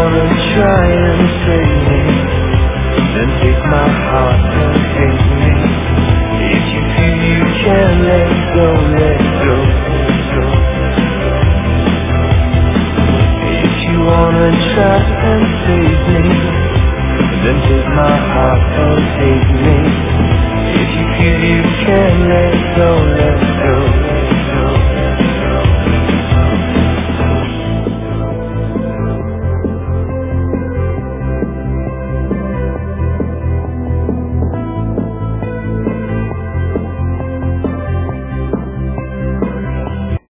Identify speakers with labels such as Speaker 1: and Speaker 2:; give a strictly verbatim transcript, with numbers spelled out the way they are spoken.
Speaker 1: wanna try and save me, then take my heart and hate me. If you feel you can let go, let go, let go. If you wanna try and save me, then take my heart and hate me. If you feel you can let go, let